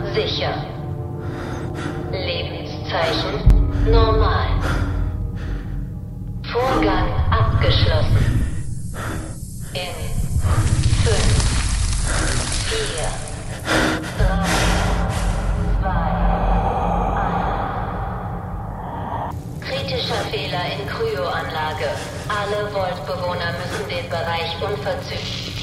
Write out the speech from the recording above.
sicher. Lebenszeichen normal. Vorgang abgeschlossen. In 5, 4, 3, 2, 1. Kritischer Fehler in Kryoanlage. Alle Vault-Bewohner müssen den Bereich unverzüglich